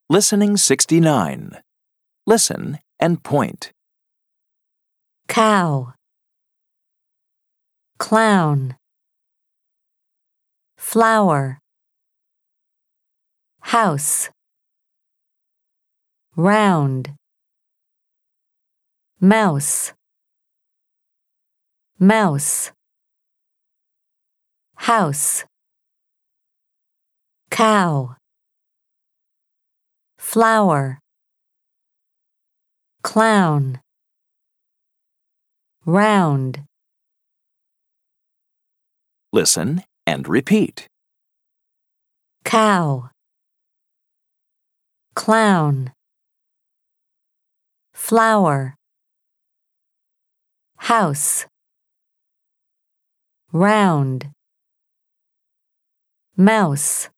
Listening 69. Listen and point. Cow, clown, flower, house, round, mouse, mouse, house, cow, flower, clown, round. Listen and repeat. Cow, clown, flower, house, round, mouse.